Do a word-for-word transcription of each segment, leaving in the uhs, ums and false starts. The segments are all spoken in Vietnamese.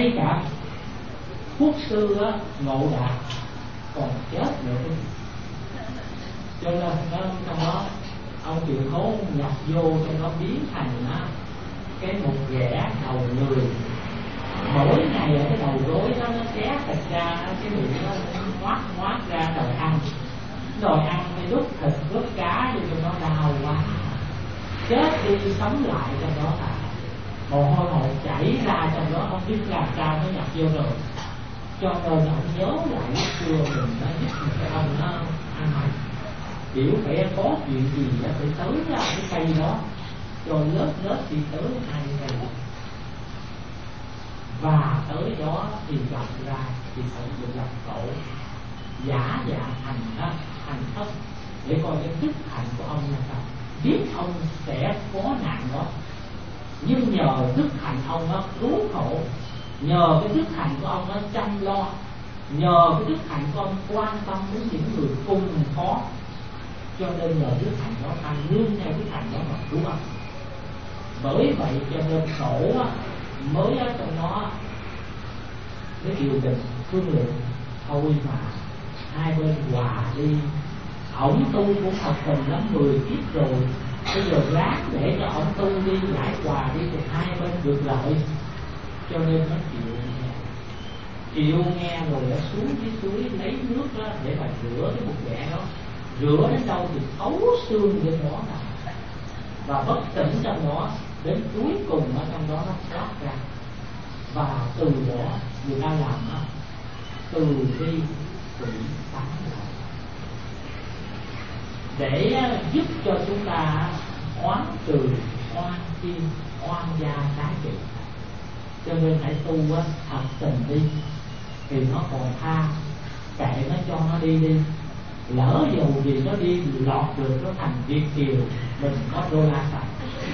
ngay cả quốc sư á, Ngộ Đạt còn chết nữa. Cho nên trong đó ông Triệu Thố nhập vô trong đó biến thành á, cái một ghẻ đầu người. Mỗi ngày ở cái đầu gối đó nó xé thịt ra, cái miệng nó ngoác ngoác ra rồi ăn. Rồi ăn cái đút thịt đút cá vô trong đó đau quá. Chết đi sống lại trong đó là mồ hôi hột chảy ra trong đó, không biết làm sao nó nhập vô rồi. Cho nên ông nhớ lại lúc xưa mình đã giúp một cái ông nó ăn mày, biểu phải có chuyện gì phải tới ra cái cây đó, cho lớp lớp đi tới hai cây đó. Và tới đó thì gặp ra thì phải được làm tổ giả dạng thành đó, thành thất để coi cái đức hạnh của ông là sao. Biết ông sẽ có nạn đó, nhưng nhờ đức hạnh ông nó cứu khổ, nhờ cái đức hạnh của ông nó chăm lo, nhờ cái đức hạnh của ông quan tâm đến những người cùng khó, cho nên nhờ đức hạnh đó ta nương theo đức hạnh đó mà cứu ông. Bởi vậy cho nên tổ mới ở trong nó cái điều định thương lượng thôi mà hai bên hòa đi. Ổng tu cũng thật tình lắm, mười kiếp rồi, bây giờ ráng để cho ổng tu đi, giải hòa đi thì hai bên được lợi. Cho nên nó chịu nghe, chịu nghe rồi nó xuống dưới suối lấy nước đó để mà rửa cái bụng ghẻ đó. Rửa đến đâu thì thấu xương trên đó là và bất tỉnh trong đó, đến cuối cùng ở trong đó nó thoát ra. Và từ đó người ta làm nó từ bi quỷ tán lại để giúp cho chúng ta oán trừ oan kim oan gia trái trị. Cho nên hãy tu thật tình đi, thì nó còn tha, kệ nó cho nó đi đi. Lỡ dù gì nó đi lọt được nó thành Việt kiều, mình có đô la xài.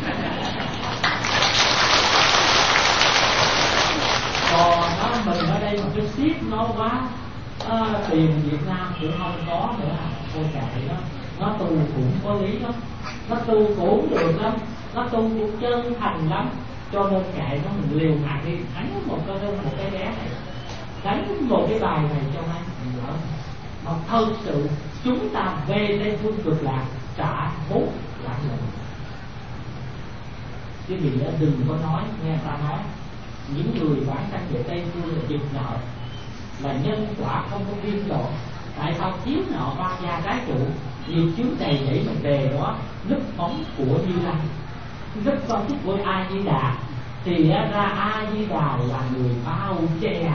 Còn nó mình ở đây một cái ship nó quá, à, tiền Việt Nam cũng không có nữa, thôi kệ nó. Nó tu cũng có lý lắm, nó tu cũng được lắm, nó tu cũng chân thành lắm. Cho nên kệ nó, mình liều mạng đi, đánh một cái một cái bé này, đánh một cái bài này cho anh lỡ. Mà thật sự chúng ta về lên phương cực lạc trả bốn lại lần. Cái gì đó đừng có nói, nghe ta nói những người bản thân về Tây Phương là giật nợ, là nhân quả không có biên độ. Tại sao chiếu nợ ba gia trái chủ, nhiều chướng đầy để mình về đó núp bóng của Như Lai, núp bóng của A Di Đà, thì ra A Di Đà là người bao che.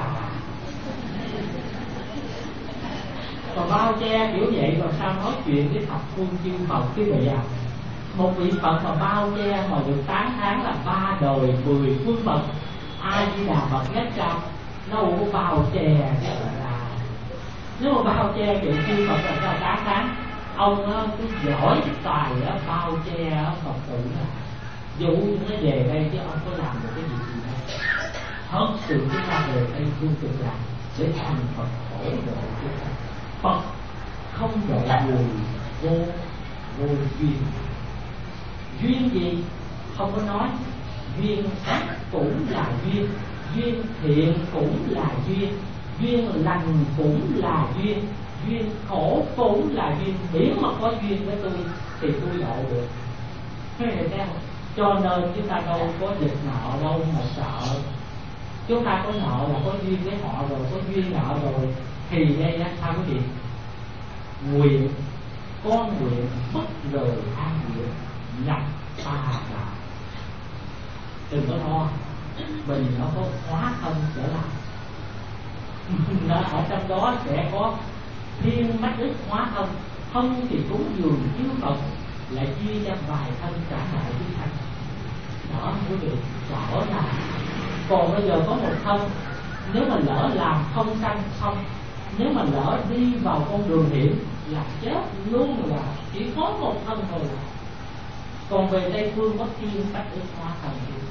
Còn bao che kiểu vậy rồi sao nói chuyện với thập phương chư Phật quý vị à? Một vị Phật mà bao che mà được tán thán là ba đời mười phương Phật, A Di Đà Phật nhất trăm, đâu có bao che cái là. Nếu mà bao che kiểu chư Phật là sao tán thán? Ông á, cứ giỏi tài á, bao che á, Phật tử là dù nó về đây chứ ông có làm được cái gì gì đâu. Thật sự chúng ta về đây phương cực lạc để thành Phật khổ độ chúng ta. Phật không độ người vô vô duyên. Duyên gì? Không có nói. Duyên ác cũng là duyên, duyên thiện cũng là duyên, duyên lành cũng là duyên, duyên khổ cũng là duyên. Miễn mà có duyên với tôi thì tôi độ được. Thấy không? Cho nên chúng ta đâu có dịch nợ đâu mà sợ. Chúng ta có nợ là có duyên với họ rồi, có duyên nợ rồi thì đây là sao quý vị? Nguyện, con nguyện bất rời an nguyện nhập ba đạo. Đừng có lo, mình nó có hóa thân trở lại. Nó ở trong đó sẽ có thiên mắt ức hóa thân, thân thì cúng dường chư Phật, lại chia ra vài thân trả lại chúng sanh. Đó quý vị, rõ là còn bây giờ có một thân, nếu mà lỡ làm không sanh xong, nếu mà lỡ đi vào con đường hiểm là chết luôn rồi, chỉ có một thân thôi. Còn về Tây Phương có thiên bách ức hóa thân gì?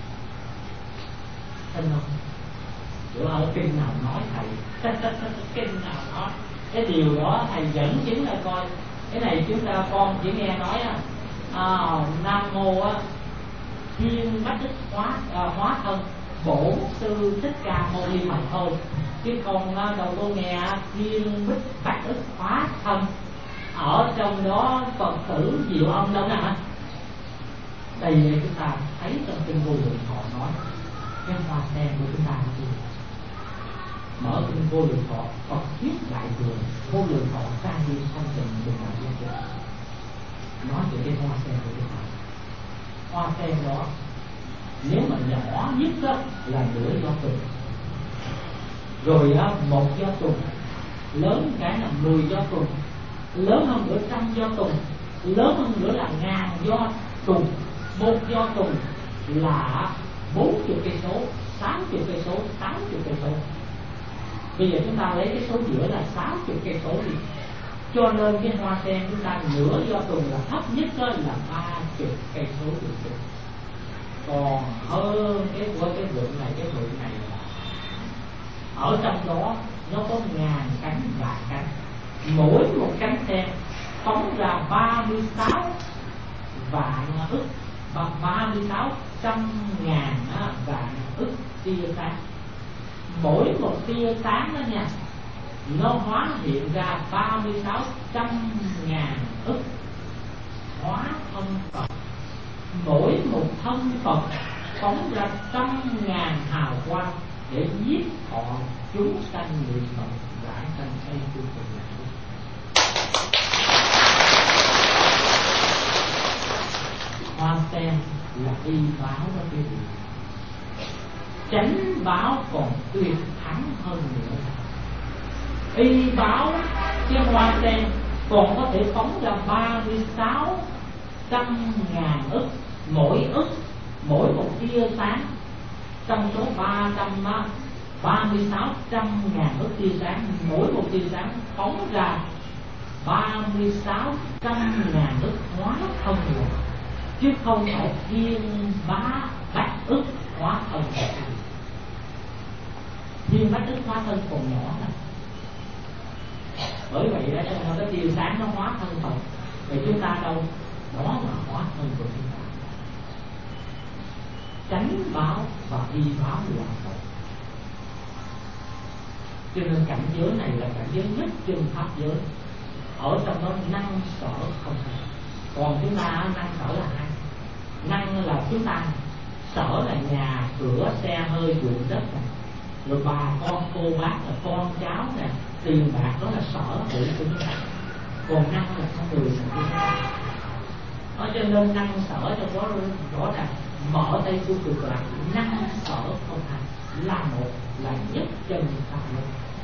Tin không? Chỗ ở kinh nào nói thầy kinh nào nói cái điều đó thầy dẫn chứng là coi. Cái này chúng ta con chỉ nghe nói à, à, Nam Mô á, thiên bách ức hóa, à, hóa thân Bổn sư Thích Ca Mâu Ni mà thôi, chứ con đâu có nghe thiên bích bạch ức hóa thân ở trong đó Phật tử diệu âm đâu nè. Đây chúng ta thấy trong kinh Vô Lượng Thọ nói cái hoa sen của chúng ta gì? Mở kinh Vô Lượng Thọ, Phật thuyết đại thừa Vô Lượng Thọ trang nghiêm thanh tịnh bình đẳng vô cùng, nói về cái hoa sen của chúng ta. Hoa sen đó nếu mà nhỏ nhất đó, là nửa gió tùng, rồi đó, một gió tùng, lớn cái là mười gió tùng, lớn hơn nữa trăm gió tùng, lớn hơn nữa là ngàn gió tùng. Một gió tùng là bốn chục cây số, tám chục cây số, tám chục cây số. Bây giờ chúng ta lấy cái số giữa là sáu chục cây số đi, cho nên cái hoa sen chúng ta nửa gió tùng là thấp nhất đó là ba chục cây số đường tùng. Còn hơn cái của cái vượng này, cái vượng này là ở trong đó nó có ngàn cánh vạn cánh, mỗi một cánh sen phóng ra ba mươi sáu vạn ức, ba mươi sáu trăm ngàn vạn ức tia sáng. Mỗi một tia sáng đó nha, nó hóa hiện ra ba mươi sáu trăm ngàn ức hóa thân Phật. Mỗi một thân Phật phóng ra trăm ngàn hào quang để giết họ chúng sanh niệm Phật giải sanh xây tu cùng lạc. Hoa sen là y báo đó quý vị. Chánh báo còn tuyệt thắng hơn nữa. Y báo cái hoa sen còn có thể phóng ra ba mươi sáu trăm ngàn ức, mỗi ức, mỗi một tia sáng trong số ba trăm ba mươi sáu trăm ngàn ức tia sáng, mỗi một tia sáng phóng ra ba mươi sáu trăm ngàn ức hóa thân rồi, chứ không phải thiên bá bách ức hóa thân. Thiên bách ức hóa thân còn nhỏ này. Bởi vậy đó, cho nên cái tia sáng nó hóa thân Phật, thì chúng ta đâu đó là hóa thân của chúng ta. Chánh báo và y báo là một. Cho nên cảnh giới này là cảnh giới nhất trên pháp giới. Ở trong đó năng sở không hay. Còn chúng ta năng sở là hai. Năng là chúng ta, sở là nhà, cửa, xe hơi, ruộng đất này, rồi bà con, cô bác là con cháu nè, tiền bạc, đó là sở hữu của chúng ta. Còn năng là con người của chúng ta. Đó, cho nên năng sở trong đó rõ ràng mở tay tu cực lạc, năng sở không thành là một, là nhất chân pháp luân.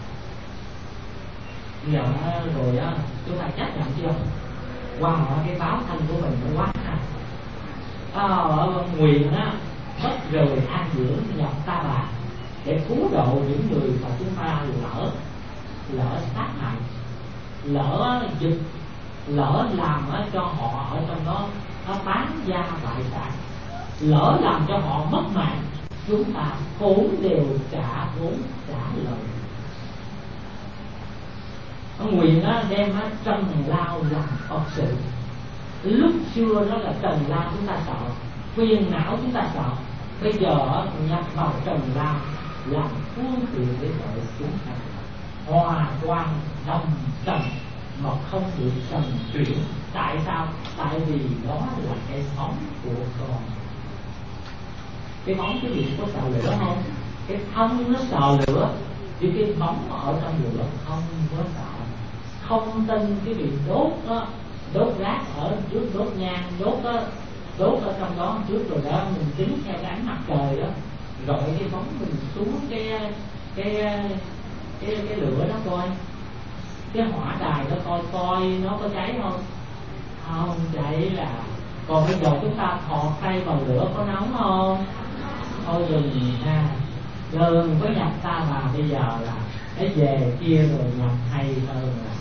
Giờ rồi á, chúng ta chấp nhận chưa? Qua mọi cái báo thân của mình nó quá hay. À, ở nguyện á, mất rồi an dưỡng nhập ta bà để cứu độ những người mà chúng ta lỡ lỡ sát hại, lỡ giật, lỡ làm cho họ ở trong đó nó bán gia bại sản, lỡ làm cho họ mất mạng, chúng ta cũng đều trả vốn trả lời. Nguyện đem trần lao làm Phật sự. Lúc xưa đó là trần lao chúng ta sợ, phiền não chúng ta sợ, bây giờ nhập vào trần lao làm phương tiện để đợi chúng ta hòa quang đồng trần mà không bị trần chuyển. Tại sao? Tại vì đó là cái bóng của con. Cái bóng cái gì có sợ lửa không? Cái thân nó sợ lửa, chứ cái bóng ở trong lửa không có sợ. Không tin cái việc đốt đó, đốt rác ở trước, đốt nhang, đốt đó, đốt ở trong đó trước, rồi đó mình kính theo cái ánh mặt trời đó, rồi cái bóng mình xuống cái cái cái cái lửa đó coi, cái hỏa đài đó coi coi nó có cháy không? Không cháy là. Còn bây giờ chúng ta thọt tay vào lửa có nóng không? Thôi đừng ha, đừng có nhập ta vào. Bây giờ là cái về kia rồi nhập hay hơn là.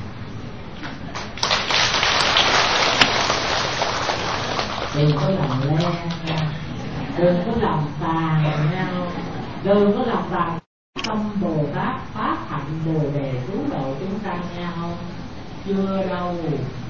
Đừng có làm le nha, đừng có làm tàn nhau, đừng có làm tàn tâm Bồ Tát phát hạnh Bồ Đề cứu độ chúng ta nha. Không, chưa đâu.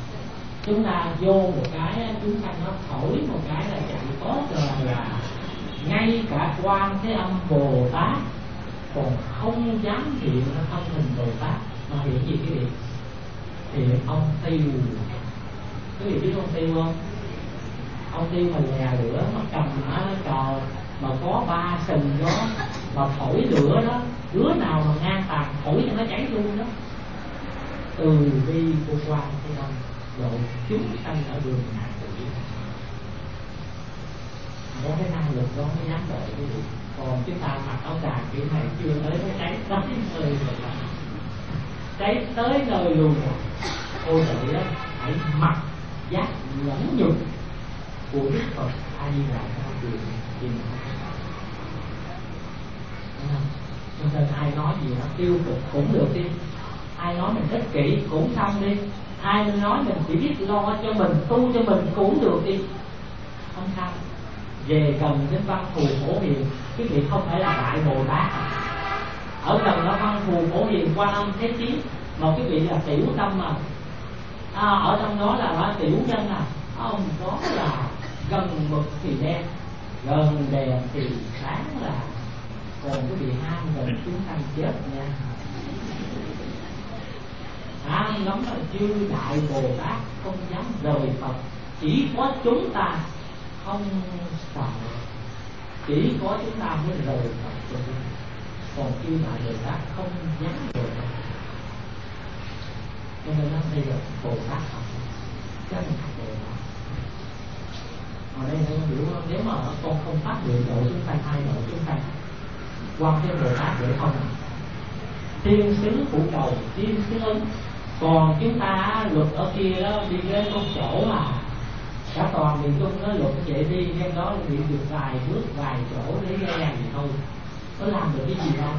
Chúng ta vô một cái, chúng ta nó thổi một cái là chạy tốt rồi là ngay cả Quan Thế Âm Bồ Tát còn không dám hiện ra thân hình Bồ Tát, mà hiện gì cái gì? Hiện ông Tiêu. Quý vị biết ông Tiêu không? Ông Tiêu mà lè lửa, mà cầm á cờ, mà có ba sừng đó, mà thổi lửa đó, đứa nào mà ngang tàn thổi cho nó cháy luôn đó. Từ bi của Quan Thế Âm độ chúng sanh ở đường ngạ tử. Có cái năng lực đó mới dám độ quý vị. Còn chúng ta mặc áo tràng kiểu này chưa tới mới cháy tới nơi rồi, cháy tới nơi luôn rồi. Ôi trời đó, hãy mặc giác nhẫn nhục của Đức Phật A Di Đà Cao Quyền Kim. Cho nên ai nói gì nó tiêu cực cũng được đi, ai nói mình ích kỷ cũng xong đi, ai nói mình chỉ biết lo cho mình, tu cho mình cũng được đi, không sao. Về gần đến Văn Thù Phổ Hiền, quý vị không phải là Đại Bồ Tát. Ở gần đó Văn Thù Phổ Hiền Quan Âm Thế Chí, mà quý vị là tiểu tâm mà. À, ở trong đó là đó, tiểu nhân à, ông có là gần mực thì đen, gần đèn thì sáng là, còn quý vị ham gần chúng sanh chết nha. Ham lắm là chư Đại Bồ Tát không dám rời Phật, chỉ có chúng ta không sợ, chỉ có chúng ta mới rời Phật, còn chư Đại Bồ Tát không dám rời Phật. Cho nên nó đây là Bồ Tát Phật, chứ không phải Bồ Tát. Ở đây tôi hiểu nếu mà con không phát nguyện độ chúng sanh, hai độ chúng sanh qua cái Bồ Tát để không thiên xứ phụ cầu, thiên xứ ứng. Còn chúng ta luật ở kia đó, đi đến một chỗ mà cả toàn miền Trung nó luật vậy, đi em đó bị được vài bước vài chỗ để gây ra gì thôi, có làm được cái gì đâu,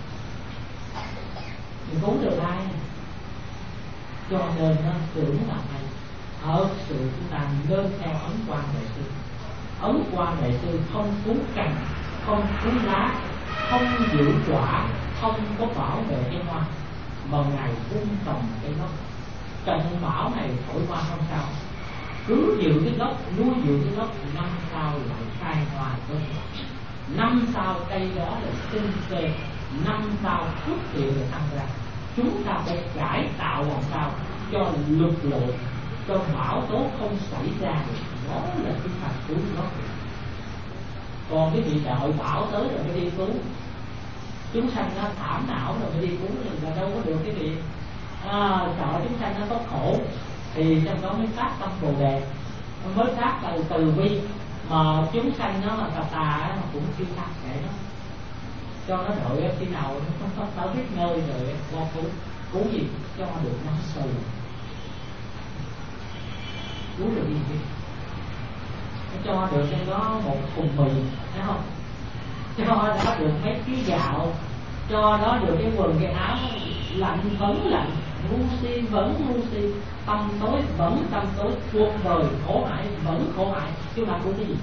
mình cứu được ai. Cho nên nó tưởng là hay, thật sự chúng ta nên theo ấn Quan Đại Sư. Ấn Quan Đại Sư không cứu cành, không cứu lá, không giữ quả, không có bảo vệ cái hoa, mà Ngài vun trồng cái gốc. Trận bão này thổi qua không sao, cứ giữ cái gốc, nuôi dưỡng cái gốc, năm sau lại khai hoa tốt. Năm sau cây đó là sinh tươi, năm sau phước thiện được tăng ra. Chúng ta phải cải tạo làm sao cho lực lượng, cho bão tố không xảy ra được, đó là chúng ta cứu gốc. Còn cái vị đợi bão tới rồi mới đi cứu, chúng sanh nó thảm não rồi mới đi cứu là đâu có được cái gì. À, sợ chúng sanh nó có khổ thì trong đó mới phát tâm Bồ Đề, mới phát từ từ bi, mà chúng sanh nó mà tà tà mà cũng chưa phát kệ đó, cho nó đợi khi nào nó có tới biết nơi rồi qua cứu. Cứu gì cho được nó sâu, cứu được gì chứ, cho được cho nó một thùng mì, thấy không, cho đó được mấy ký gạo, cho đó được cái quần cái áo lạnh vẫn lạnh, ngu si vẫn ngu si, tâm tối vẫn tâm tối, cuộc đời khổ hại vẫn khổ hại, chứ là cứu cái gì.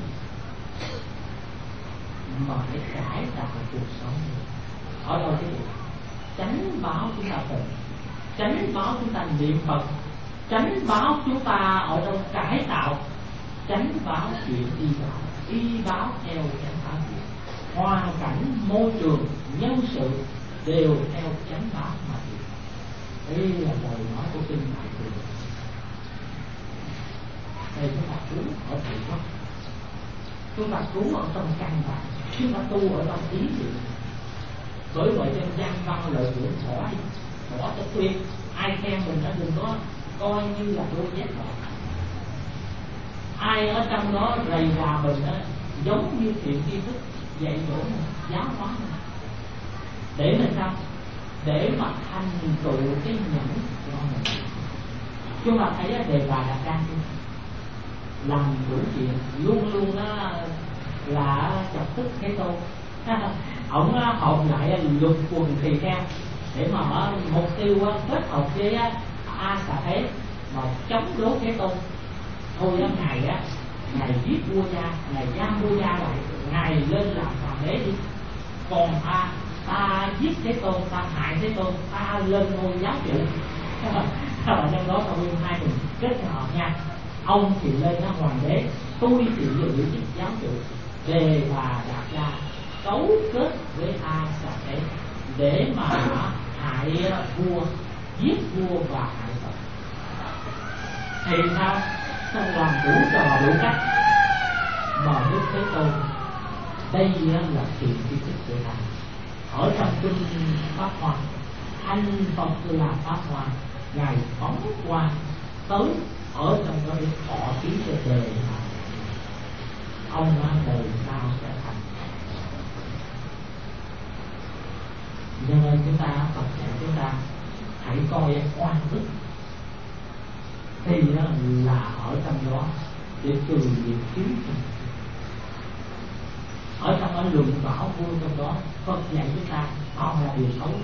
Mà phải cải tạo cuộc sống. Ở đâu cái gì? Tránh báo chúng ta tình, tránh báo chúng ta niệm Phật, tránh báo chúng ta ở đâu cải tạo, tránh báo chuyện y báo, y báo theo chánh báo chuyện, hoàn cảnh môi trường nhân sự đều theo chánh báo mà chuyện. Đây là lời nói của kinh Đại Thừa. Đây chúng ta cứu ở thể gốc, chúng ta cứu ở trong căn bản, chúng ta tu ở trong ý niệm. Bởi vậy trên văn văn lợi dưỡng bỏ đi, bỏ cho tuyệt. Ai khen mình đã đừng có coi như là đôi dép bỏ. Ai ở trong đó rầy rà mình đó, giống như thiện tri thức dạy dỗ mình, giáo hóa mình, để mình sao? Để mà thành tựu cái nhẫn cho mình. Chúng ta thấy đề bài đặt ra làm đủ chuyện, luôn luôn đó là chọc tức cái tôi. Ông học lại lục quần tỳ kheo để mà mục tiêu kết hợp với A Xà Thế mà chống đối Thế Tôn. Thôi đó, ngài á, ngài giết vua cha, ngài giam vua cha lại, ngài lên làm hoàng đế đi. Còn ta, ta giết Thế Tôn, ta hại Thế Tôn, ta lên ngôi giáo chủ. Các bạn trong đó tôi hai mình kết hợp nha. Ông thì lên là hoàng đế, tôi thì giữ chức giáo chủ. đề bà đạt ra cấu kết với A Xà Tế để mà hại vua, giết vua và hại Phật. Thì sao? Làm đủ trò đủ cách mà Đức Thế Tôn đây là chuyện tri thức của ta. Ở trong kinh Pháp Hoa, anh Phật là Pháp Hoa, ngài phóng qua tới ở trong đó để thọ ký cho đời mà ông đời sau sẽ thành. Cho nên chúng ta Phật dạy chúng ta hãy coi oan ức thì là ở trong đó để trừ nghiệp chướng. Ở trong đó luận bảo vui trong đó Phật dạy chúng ta họ là điều xấu.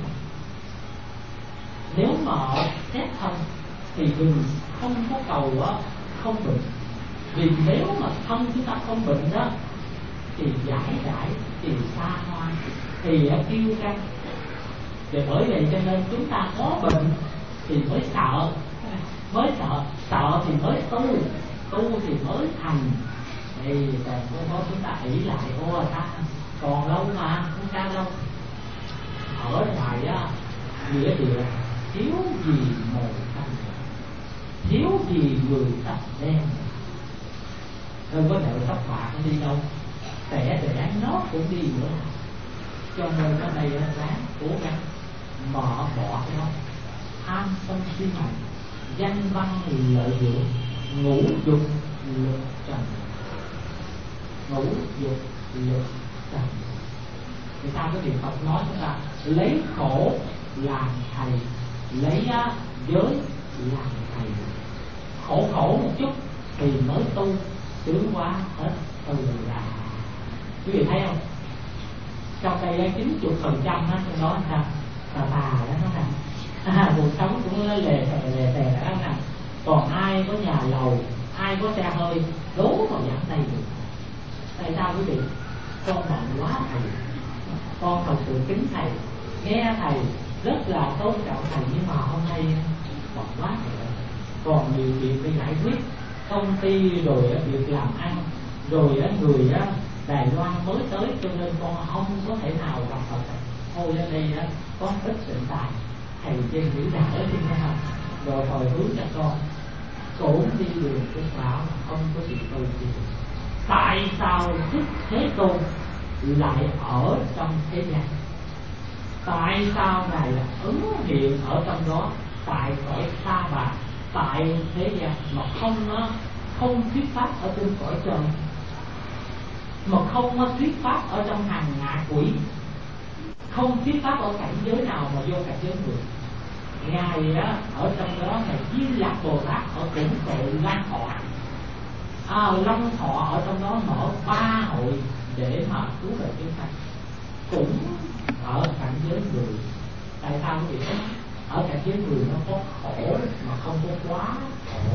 Nếu mà xét thân thì đừng không có cầu á, không bệnh. Vì nếu mà thân chúng ta không bệnh đó thì giải giải, thì xa hoa, thì kiêu căng. Vì bởi vậy cho nên chúng ta có bệnh thì mới sợ, mới sợ, sợ thì mới tu, tu thì mới thành. Thì còn có chúng ta ỷ lại, ô ta còn lâu mà, không sao đâu. Ở ngoài á, nghĩa địa thiếu gì mồi xanh, thiếu gì người tóc đen, đâu có đợi tóc bạc nó đi đâu, trẻ trẻ nó cũng đi nữa. Cho nên ở đây ráng cố gắng mở bỏ cái đó, tham sân si mạng, danh văn lợi dưỡng, ngũ dục lực trần, ngũ dục lực trần. Thì sao cái việc Phật nói chúng ta lấy khổ làm thầy, lấy giới làm thầy, khổ khổ một chút thì mới tu, sướng quá hết từ là. Quý vị thấy không? Trong đây chín mươi phần trăm trong đó sao? Tà tà đó nó nè, à, cuộc sống cũng lề lề lề tè đó nè. Còn ai có nhà lầu, ai có xe hơi, đố vào giảng đây được. Tại sao quý vị? Con bận quá thầy, con thật sự kính thầy, nghe thầy rất là tôn trọng thầy, nhưng mà hôm nay bận quá thầy, còn nhiều việc phải giải quyết, công ty rồi việc làm ăn, rồi người Đài Loan mới tới, cho nên con không có thể nào gặp Phật. Thôi ở đây có ít tịnh tài, thầy trên nghĩ đỡ trên đó không, rồi hồi hướng cho con cũng đi đường của bảo không có gì tu gì. Tại sao Đức Thế Tôn lại ở trong thế gian? Tại sao ngài là ứng hiện ở trong đó, tại cõi xa bạc, tại thế gian mà không không thuyết pháp ở trên cõi trời, mà không thuyết pháp ở trong hàng ngạ quỷ, không thuyết pháp ở cảnh giới nào mà vô cảnh giới người. Ngài á, ở trong đó là Di Lặc Bồ Tát ở củng tội Long Thọ, à, Long Thọ ở trong đó mở ba hội để mà cứu đời chúng sanh, cũng ở cảnh giới người. Tại sao quý vị biết? Ở cảnh giới người nó có khổ mà không có quá khổ,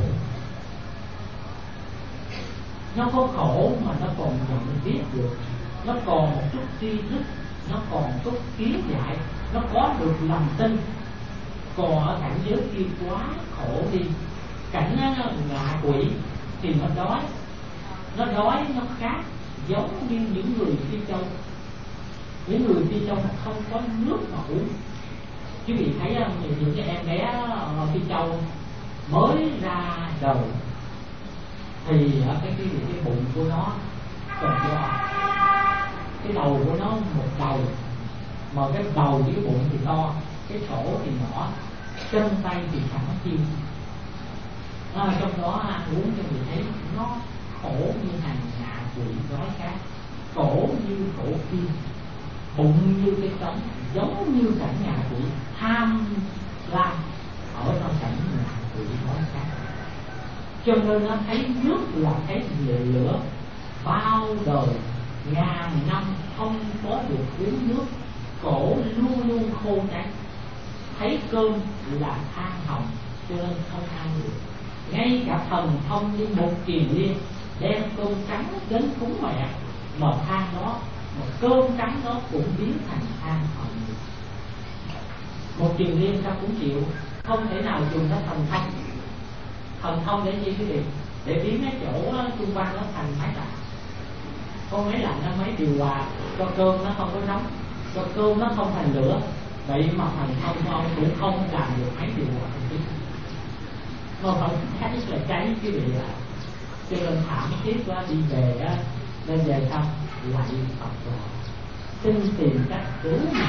nó có khổ mà nó còn nhận biết được, nó còn một chút tri thức, nó còn một chút kiến giải, nó có được lòng tin. Còn ở cảnh giới kia quá khổ đi, cảnh nó ngạ quỷ thì nó đói, nó đói nó khác, giống như những người Phi Châu. Những người Phi Châu không có nước mà uống. Quý vị thấy những, những cái em bé ở Phi Châu mới ra đời thì cái cái cái bụng của nó còn do cái đầu của nó một đầu, mà cái đầu với cái bụng thì to, cái chỗ thì nhỏ, chân tay thì chẳng chịu. À, trong đó ăn uống cho người thấy nó khổ như hàng ngạ quỷ đói khát, khổ như khổ kim, bụng như cái trống, giống như cảnh ngạ quỷ tham lam ở trong cảnh ngạ quỷ đói khát. Cho nên nó thấy nước là cái lửa, bao đời ngàn năm không có được uống nước, cổ luôn luôn khô cháy. Thấy cơm là than hồng, cho nên không ăn được. Ngay cả thần thông như một kiền liên đem cơm trắng đến cúng mẹ, mà than đó, mà cơm trắng đó cũng biến thành than hồng. Một kiền liên sao cũng chịu, không thể nào dùng nó thần thông. Thần thông để chi quý vị? Để biến cái chỗ xung quanh nó thành máy lạnh. có máy lạnh, nó máy điều hòa cho cơm nó không có nóng, cho cơm nó không thành lửa. Vậy mà thành công của ông cũng không làm được máy điều hòa không biết. Mà không cháy là cháy cái vị ạ. Cho nên thảm thiết quá, đi về á, nên về xong lại Phật rồi xin tìm cách cứu mình.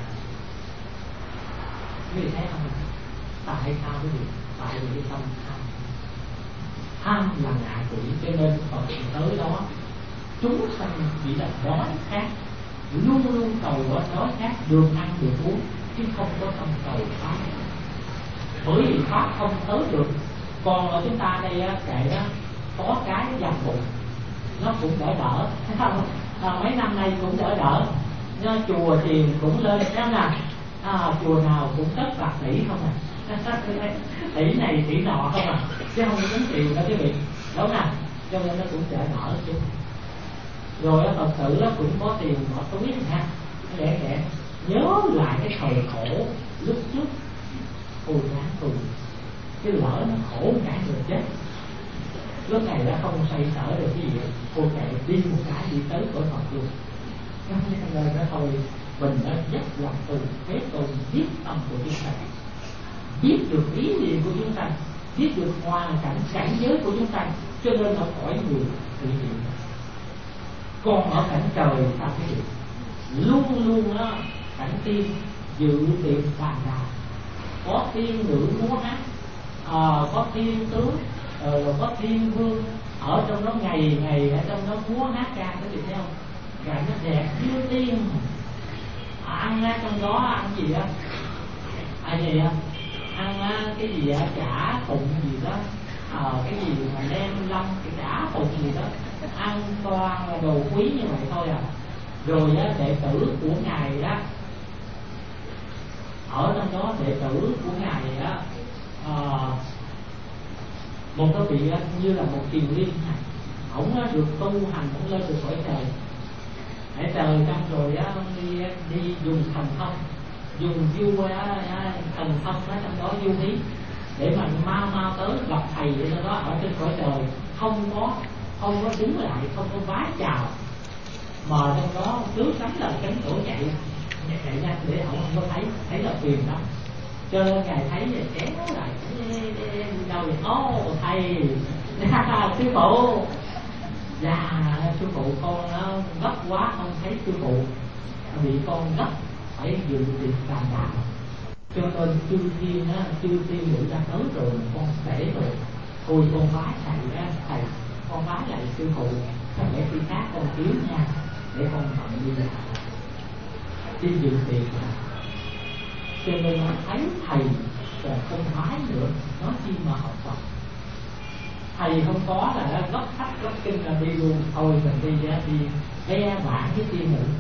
Quý vị thấy không? Tại sao quý vị? Tại vì cái tâm tham. Tham là ngạ quỷ, cho nên Phật tới đó chúng sanh chỉ là đói khát, luôn luôn cầu ở đói khát được ăn được uống, chứ không có tâm cầu pháp. Bởi vì pháp không tới được. Còn ở chúng ta đây á, kệ đó, có cái dầm bụng nó cũng đỡ đỡ, thấy không? À, mấy năm nay cũng đỡ đỡ. Nhớ, chùa tiền cũng lên, thấy không nào? À, chùa nào cũng tất bạc tỷ không à. Tỷ này tỷ nọ không à, chứ không có tính tiền đó quý vị, đúng nào? Cho nên nó cũng đỡ đỡ chứ. Rồi Phật tử nó cũng có tiền bỏ túi ha, lẹ lẹ nhớ lại cái thời khổ lúc trước hồi tháng tù, cái lỡ nó khổ cả người chết. Lúc này đã không xoay sở được cái gì, cô chạy đi một cái đi tới cõi Phật luôn. Cho nên nó thôi mình đã dốc lòng từ thế tôn biết tâm của chúng ta, biết được ý niệm của chúng ta, biết được hoàn cảnh cảnh giới của chúng ta, cho nên nó khỏi người tự nhiên. Còn ở cảnh trời sao cái gì luôn luôn đó, cảnh tiên dự tiệc bàn đà, có tiên nữ múa hát, à, có thiên tướng, rồi có thiên vương ở trong đó ngày ngày ở trong đó múa hát ca, cái gì thấy không? Cảnh nó đẹp như tiên. À, ăn á, trong đó ăn gì á? Ăn gì á? Ăn á, cái gì á? Chả phụng gì đó, à, cái gì mà đem long, cái chả phụng gì đó, ăn toàn là đồ quý như vậy thôi à. Rồi á, đệ tử của ngài đó, ở trong đó đệ tử của ngài á, à, một cái vị á, như là một kiền liên, ổng á, được tu hành, ổng lên được cõi trời. Để trời trong rồi á, đi đi dùng thần thông, dùng du á, thần thông ở trong đó du thí để mà mau mau tới gặp thầy ở trong đó ở trên cõi trời, không có không có đứng lại, không có vái chào, mà trong đó trước cánh là cánh cổ chạy chạy nhanh để ổng không có thấy, thấy là phiền lắm. Cho nên ngài thấy vậy kéo lại đâu vậy, ô thầy sư phụ, dạ sư phụ con nó gấp quá không thấy sư phụ, bị con gấp phải dự tiệc bàn đà. Cho nên chư thiên á, chư thiên ngự ra tới rồi, con để rồi thôi con vái thầy á, thầy con vái lại sư phụ, các lẽ khi khác con kiếm nha, để con bận đi ra đi dự tiệc. Cho nên nó thấy thầy còn không vái nữa, nói chi mà học Phật. Thầy không có là gấp sách gấp kinh là đi luôn, thôi mình đi ra đi ve vãn với tiên nữ,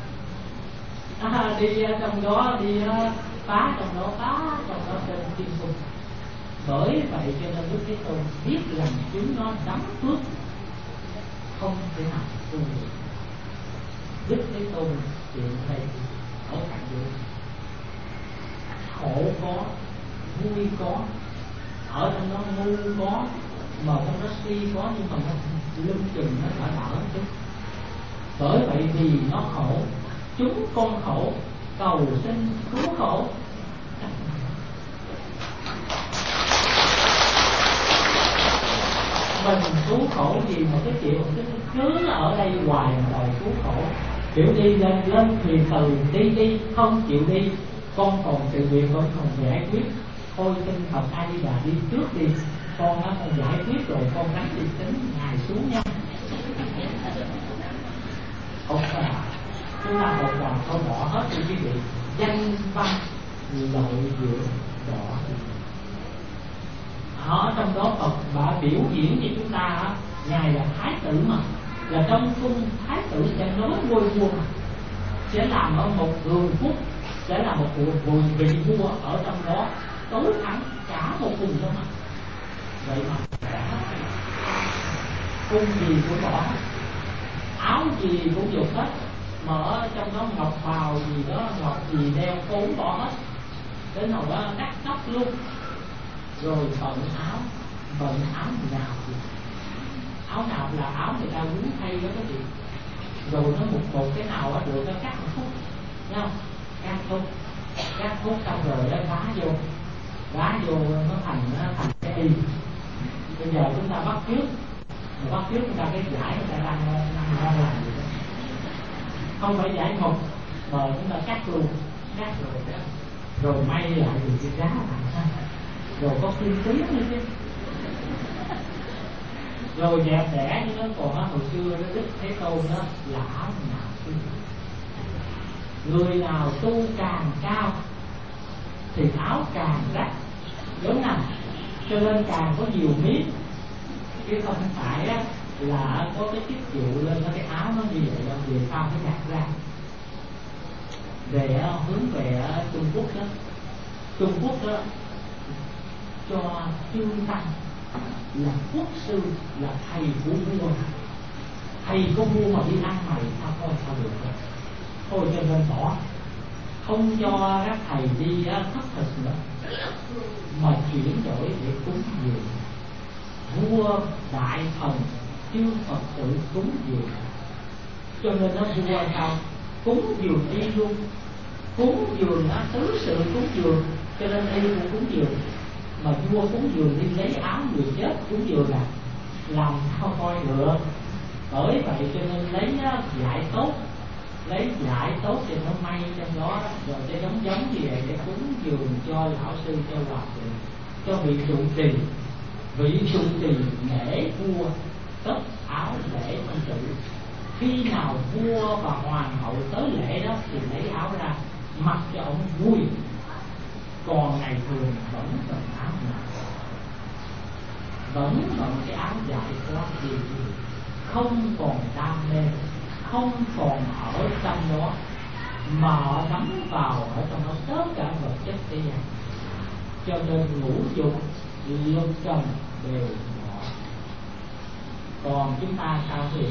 à, đi trong đó đi phá trong đó phá trong đó trên tiên cung. Bởi vậy cho nên Đức Thế Tôn biết rằng chúng nó đắm phước không thể nào tu được. Đức Thế Tôn hiện đây ở cạnh dưới, khổ có, vui có, ở trong đó ngu có, mà trong đó si có, nhưng mà nó lưng chừng nó đỡ đỡ chút. Bởi vậy vì nó khổ, chúng con khổ, cầu xin cứu khổ. Mình cứu khổ gì mà cái chuyện cứ ở đây hoài mà đòi cứu khổ. Kiểu đi lên lên thuyền từ đi đi không chịu đi, con còn sự việc vẫn còn giải quyết, thôi xin Phật A Di Đà đi trước đi, con nó còn giải quyết rồi con gắng đi tính ngài xuống nha. Không phải chúng ta một lần thôi bỏ hết đi quý vị, danh văn lợi dưỡng bỏ đi. Ở trong đó Phật đã biểu diễn như chúng ta, ngài là thái tử mà, là trong cung thái tử sẽ nói ngôi vua, sẽ làm ở một vườn phúc, sẽ là một vườn vị vua ở trong đó tối thắng cả một vùng đó mà. Vậy mà cung gì cũng bỏ, áo gì cũng dục hết, mà ở trong đó ngọc bào gì đó, ngọc gì đeo cũng bỏ hết, đến hồi đó cắt tóc luôn, rồi bận áo, bận áo nào gì, áo nào là áo người ta muốn thay đó cái gì, rồi nó một một cái nào á được nó cắt một phút, thấy không? Cắt phút, cắt phút xong rồi nó vá vô, vá vô nó thành nó thành cái y. Bây giờ chúng ta bắt trước, mà bắt trước chúng ta cái giải người ta đang đang đang làm gì đó, không phải giải một mà chúng ta cắt luôn, cắt rồi đó, rồi may lại thì cái giá lại, rồi có kim tuyến nữa chứ, rồi đẹp đẽ như nó còn á. Hồi xưa nó Đức Thế Tôn đó là áo nào xưa, người nào tu càng cao thì áo càng rách, đúng không? Cho nên càng có nhiều miếng, chứ không phải á là có cái chiếc chịu lên cái áo nó như vậy đâu, vì sao phải gạt ra. Về hướng về Trung Quốc đó, Trung Quốc đó cho Trương Tăng là quốc sư, là thầy của vua. Thầy có vua mà đi ăn mày sao coi sao được rồi. Thôi cho nên bỏ, không cho các thầy đi thất thực nữa, mà chuyển đổi để cúng dường vua đại thần chư Phật tử cúng dường. Cho nên nó vua sao cúng dường đi luôn, cúng dường á, tứ sự cúng dường, cho nên đi cũng cúng dường. Mà vua cúng dường đi lấy áo người chết cúng dường là làm sao coi được. Bởi vậy cho nên lấy vải tốt, lấy vải tốt thì nó may trong đó, rồi cái giống giống như vậy để cúng dường cho lão sư, cho hòa thượng, cho vị trụ trì. Vị trụ trì nể vua tất áo lễ công tử. Khi nào vua và hoàng hậu tới lễ đó thì lấy áo ra mặc cho ông vui. Còn ngày thường vẫn còn áo nào, vẫn còn cái áo dài quá gì gì, không còn đam mê, không còn ở trong đó, mà đắm vào ở trong đó tất cả vật chất thế gian. Cho nên ngũ dục lục trần đều bỏ. Còn chúng ta sao thì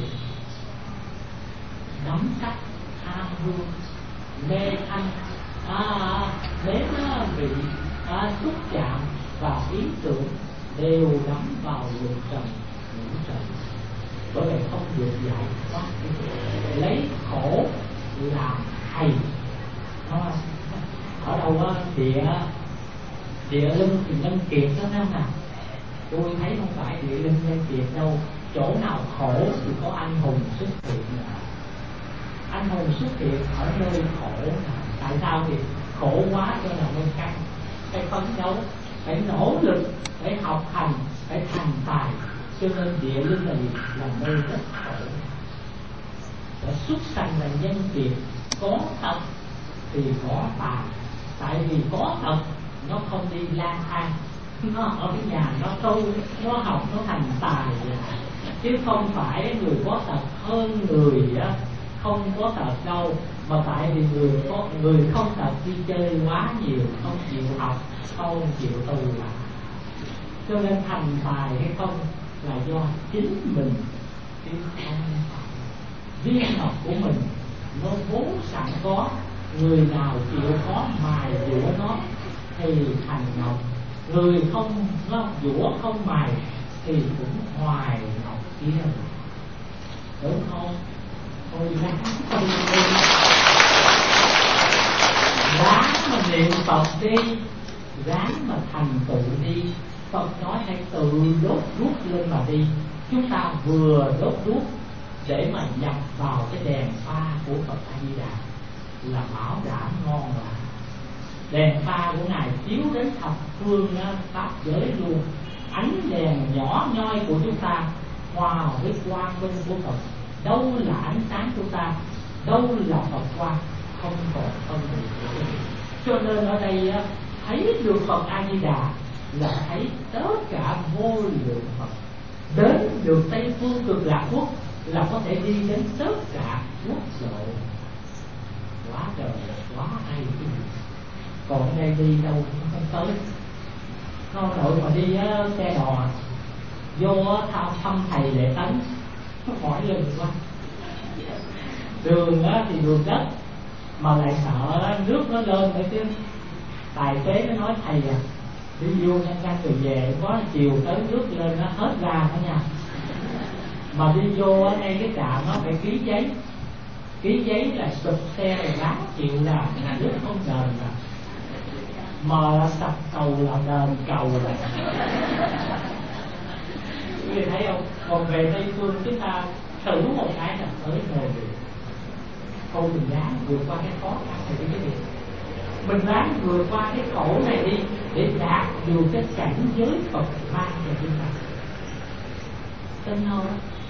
nắm cách tham hương, mê thanh, à, đến vị à, xúc chạm và ý tưởng đều đắm vào lục trần ngũ trần. Bởi vậy không được giải thoát, lấy khổ làm thầy. Ở đâu á địa địa linh thì nhân kiệt đó em nào, tôi thấy không phải địa linh nhân kiệt đâu. Chỗ nào khổ thì có anh hùng xuất hiện. Anh hùng xuất hiện ở nơi khổ. Tại sao? Thì khổ quá cho nên nên căng, phải phấn đấu, phải nỗ lực, phải học hành, phải thành tài. Cho nên địa linh là gì? Là nơi rất khổ. Đã xuất sanh là nhân kiệt, có tật thì có tài. Tại vì có tật nó không đi lang thang, nó ở cái nhà nó tu, nó học, nó thành tài. Chứ không phải người có tật hơn người á không có tật đâu, mà tại vì người có người không tật đi chơi quá nhiều, không chịu học, không chịu tu là. Cho nên thành tài hay không là do chính mình, chứ không phải viên ngọc của mình nó vốn sẵn có. Người nào chịu khó mài dũa nó thì thành ngọc, người không nó dũa không mài thì cũng hoài ngọc kia, đúng không? Ôi ráng tu đi, ráng mà niệm Phật đi, ráng mà thành tựu đi. Phật nói hãy tự đốt đuốc lên mà đi. Chúng ta vừa đốt đuốc để mà nhập vào cái đèn pha của Phật A Di Đà là bảo đảm ngon lành. Đèn pha của Ngài chiếu đến thập phương pháp giới luôn. Ánh đèn nhỏ nhoi của chúng ta hòa với quang minh của Phật. Đâu là ánh sáng của ta, đâu là Phật quang, không còn phân biệt. Cho nên ở đây thấy được Phật A Di Đà là thấy tất cả vô lượng Phật. Đến được Tây Phương Cực Lạc Quốc là có thể đi đến tất cả quốc độ. Quá trời, quá hay cái gì. Còn ở đây đi đâu cũng không tới. Con nội mà đi uh, xe đò vô thăm, thăm thầy Lệ Tấn, nó mỏi lưng quá. Đường uh, thì đường đất, mà lại sợ nước nó lên nữa chứ. Tài xế nó nói thầy à, đi vô nhanh nhanh rồi về, có chiều tới nước lên nó hết ra nữa nha. Mà đi vô ở ngay cái trạm nó phải ký giấy, ký giấy là sụp xe là đáng chịu là nhà nước không đền là mà là sập cầu là đền cầu là quý vị thấy không? Còn về Tây phương chúng ta thử một cái là tới rồi thôi mình ráng vượt qua cái khó khăn này đi quý vị, mình ráng vượt qua cái khổ này đi để đạt được cái cảnh giới Phật mang cho chúng ta. Tin không?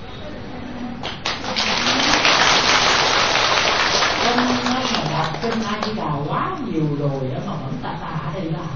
Trong nó mà đọc kinh A Di Đà quá nhiều rồi á mà vẫn tà tà ở đây là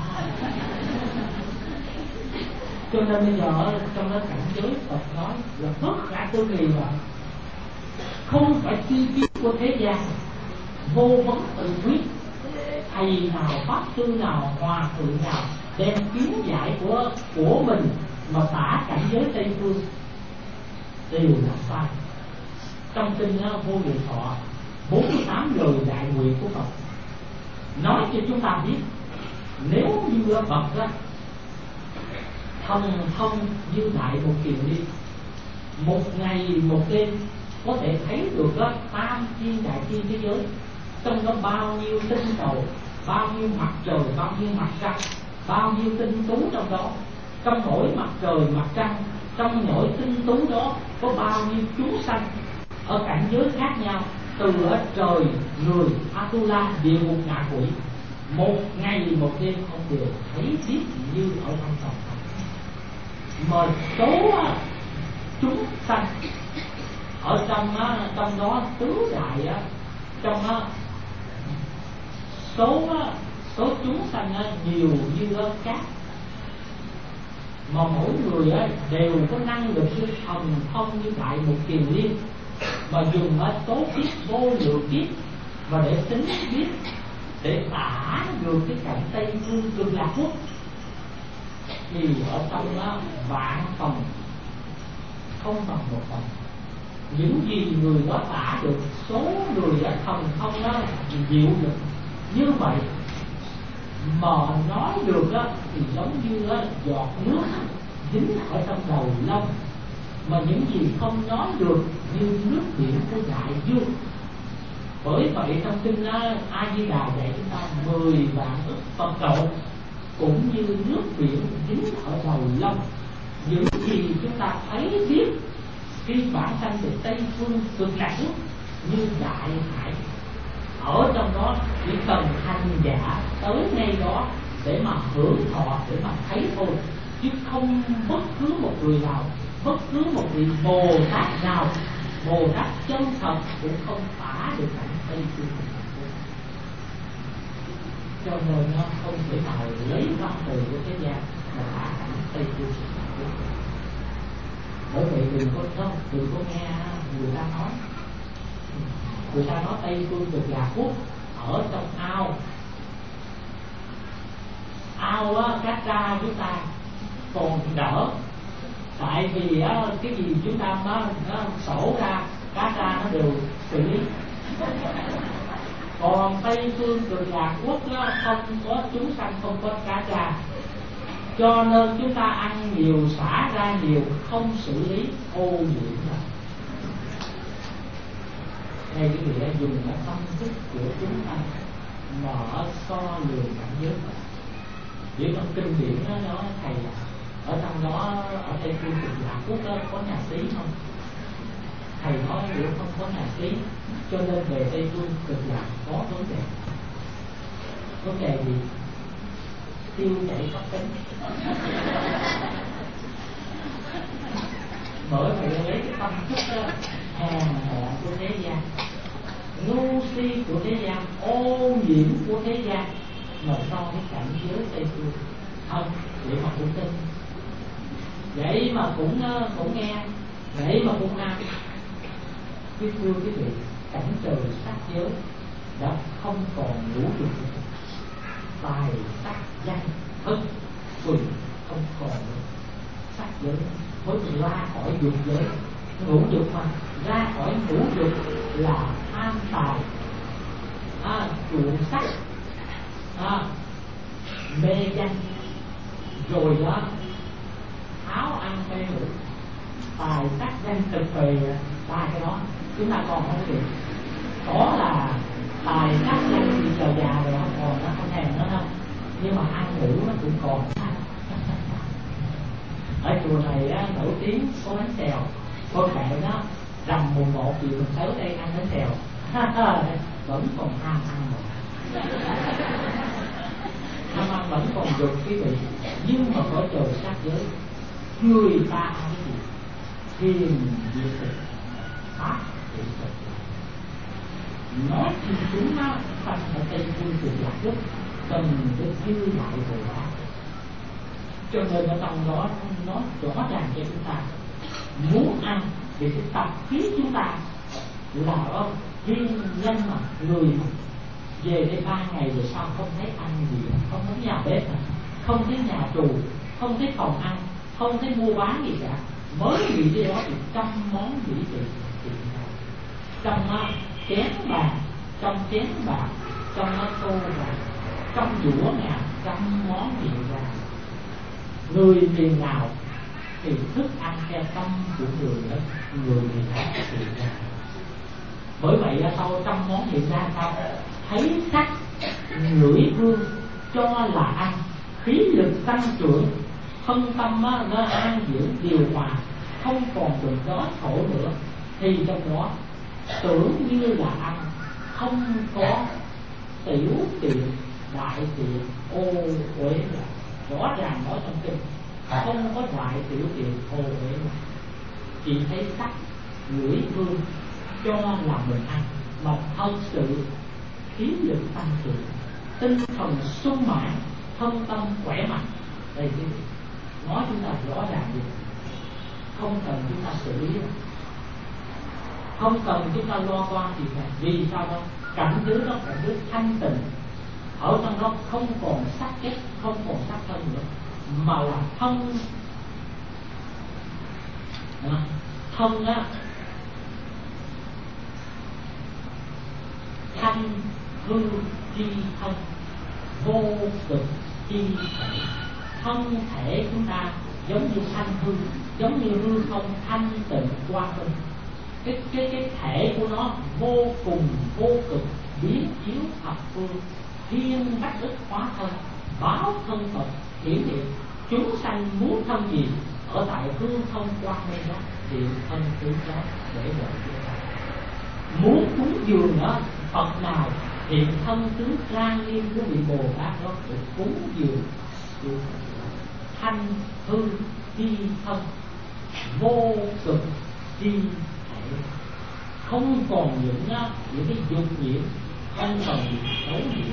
cho nên bây giờ trong đó cảnh giới Phật nói là tất cả tư kỳ mà không phải chi tiết của thế gian, vô vấn tự quyết, thầy nào pháp sư nào hòa thượng nào đem kiến giải của của mình mà tả cảnh giới Tây phương đều là sai. Trong kinh Vô Lượng Thọ bốn mươi tám lời đại nguyện của Phật nói cho chúng ta biết, nếu như Phật đó thông thông như đại một kiền liên, một ngày một đêm có thể thấy được đó tam thiên đại thiên thế giới, trong đó bao nhiêu tinh cầu, bao nhiêu mặt trời, bao nhiêu mặt trăng, bao nhiêu tinh tú trong đó. Trong mỗi mặt trời mặt trăng, trong mỗi tinh tú đó có bao nhiêu chúng sanh ở cảnh giới khác nhau, từ ở trời, người, Atula, địa ngục, ngạ quỷ, một ngày một đêm không đều thấy biết như ở trong lòng. Mà số chúng sanh ở trong trong đó tứ đại á, trong số số chúng sanh nhiều như cát, mà mỗi người đều có năng lực như thần thông như đại một kiền liên, mà dùng ở số kiếp vô lượng kiếp và để tính biết, để tả được cái cảnh Tây phương cực lạc quốc, thì ở trong đó vạn phần không bằng một phần. Những gì người đó tả được, số người đó thần thông đó diệu lực như vậy mà nói được đó, thì giống như đó, giọt nước dính ở trong đầu lông. Mà những gì không nói được như nước biển của đại dương. Bởi vậy trong kinh A Di Đà dạy chúng ta mười vạn ức Phật độ cũng như nước biển dính ở đầu lông. Những gì chúng ta thấy biết khi bản thân từ Tây phương cực lạc quốc như đại hải, ở trong đó chỉ cần hành giả tới ngay đó để mà hưởng thọ, để mà thấy thôi, chứ không bất cứ một người nào, bất cứ một vị Bồ Tát nào, Bồ Tát chân thật cũng không tả được cảnh Tây phương. Cho nên nó không thể nào lấy văn từ của thế gian mà tả cảnh Tây phương. Bởi vậy đừng có không, đừng có nghe người ta nói, người ta nói Tây phương cực lạc quốc ở trong ao, ao á, cá tra chúng ta còn đỡ, tại vì á, cái gì chúng ta nó, nó sổ ra cá tra nó đều xử lý. Còn Tây phương cực lạc quốc đó, không có chúng sanh, không có cá tra, cho nên chúng ta ăn nhiều, xả ra nhiều, không xử lý, ô nhiễm ra. Đây cái gì đó dùng cái tâm thức của chúng ta mở so lường cảnh giới. Vì trong kinh điển nó nói thầy ở trong đó, ở Tây phương cực lạc quốc đó có nhà xí không? Thầy nói nếu không có nhà xí, cho nên về Tây phương cực lạc có vấn đề. Vấn đề gì? Tiêu chảy cấp tính. Bởi vậy lấy cái tâm thức đó, hèn hạ của thế gian, ngu si của thế gian, ô nhiễm của thế gian, mà so với cảnh giới Tây phương không, vậy mà cũng tin, vậy mà cũng cũng nghe, vậy mà cũng ăn. Quý thưa quý vị, cảnh trời sắc giới đã không còn ngũ dục, tài sắc danh thức quyền không còn nữa. Sắc giới mới ra khỏi dục giới, ngũ dục mà ra khỏi ngũ dục là tham tài, à, chuộng sắc, à, mê danh, rồi đó áo ăn mê ngủ, tài sắc danh thực về ba cái đó chúng ta còn không được. có là tài sắc danh thì chờ già rồi không còn, nó không thèm nữa đâu, nhưng mà ăn ngủ nó cũng còn. Ở chùa này á, nổi tiếng có bánh xèo, có kệ đó rằm mùng một thì mình tới đây ăn bánh xèo. Vẫn còn ham ăn mà ham ăn vẫn còn dục quý vị, nhưng mà có trời sắc giới người ta ăn cái gì thiền diệt tịch, pháp diệt tịch. Nói thì chúng nó thành ở Tây Phương Cực Lạc Quốc cần cái dư lại rồi đó. Cho nên ở trong đó nó rõ ràng cho chúng ta muốn ăn thì cái tập khí chúng ta là ở riêng nhân mà người mà về đây ba ngày rồi sao không thấy ăn gì, không thấy nhà bếp, không thấy nhà tù, không thấy phòng ăn, không thấy mua bán gì cả, mới nghĩ cái đó thì trăm món mỹ vị trong nó chén bạc, trong chén bạc, trong nó tô bạc, trong dũa ngà trăm món hiện ra. Người miền nào thì thức ăn theo tâm của người đó, người miền nào hiện ra. Bởi vậy là sau trăm món hiện ra sao? Thấy sắc, ngửi hương, cho là ăn, khí lực tăng trưởng, thân tâm nó an dưỡng điều hòa, không còn được đói khổ nữa, thì trong đó tưởng như là ăn, không có tiểu tiện, đại tiện, ô uế là rõ ràng nói trong kinh, không có đại tiểu tiện ô uế là chỉ thấy sắc, ngửi hương, cho là mình ăn, mà thật sự khí lực tăng trưởng, tinh thần sung mãn, thân tâm khỏe mạnh. Đây cái nói chúng ta rõ ràng gì, không cần chúng ta xử lý, không cần chúng ta lo toan gì cả. Vì sao đâu? Cảnh giới đó cảnh giới thanh tịnh, ở trong đó không còn sắc kết, không còn sắc thân nữa, mà là thân. Thân á, thanh hư chi thân, vô cực chi thể. Thân thể chúng ta giống như thanh hư, giống như hư không thanh tịnh quang minh. Cái cái cái thể của nó vô cùng vô cực, biến chiếu thập phương, thiên bách ức hóa thân, báo thân Phật hiển hiện. Chúng sanh muốn thân gì ở tại hư không quang minh đó, hiện thân tướng đó để đợi chúng ta. Muốn cúng dường đó Phật nào hiện thân tướng trang nghiêm của vị Bồ Tát đó để cúng dường. Thanh hư chi thân, vô cực chi thể, không còn những những cái dục nhiễm, không còn những xấu nhiễm.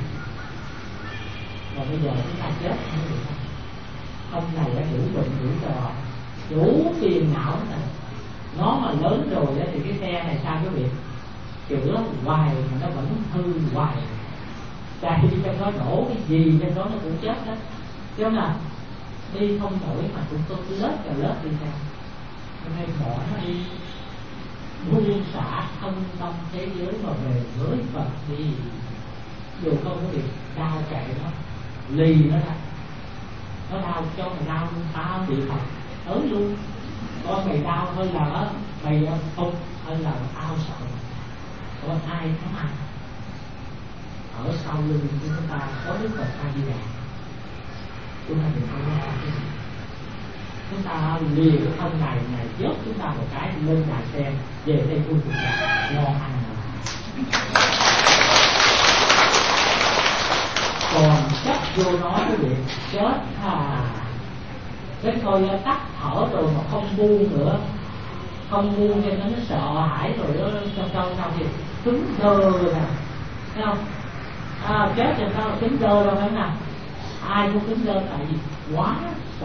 Và bây giờ chúng ta chết không được, thân này đã đủ bệnh đủ trò, đủ phiền não này. Nó mà lớn rồi thì cái xe này sao quý vị, chữa hoài mà nó vẫn hư hoài, chạy trong đó đổ cái gì trong đó nó cũng chết đó. Cho nên là đi không nổi mà cũng có lớp cả lớp đi theo, nên bỏ nó đi, buông xả thân tâm thế giới mà về với Phật đi. Dù không có việc đau chạy nó, lì nó ra, nó đau cho mày đau, tao bị Phật tới luôn. Coi mày đau hơi là mày không, hơi là tao sợ. Có ai thắng ăn? Ở sau lưng của chúng ta có Đức Phật A Di Đà. Chúng ta đừng có lo cái gì. Chúng ta lìa cái thân này này giúp chúng ta một cái lên đài sen về đây vui cùng là ngon ăn. Còn chấp vô nói cái việc chết à, cái thôi tắt thở rồi mà không buông nữa, không buông cho nên nó sợ hãi rồi đó, trong trong trong thì cứng đơ rồi nè, thấy không? À, chết rồi sao cứng đơ đâu phải nè, ai cũng cứng đơ tại vì quá sợ.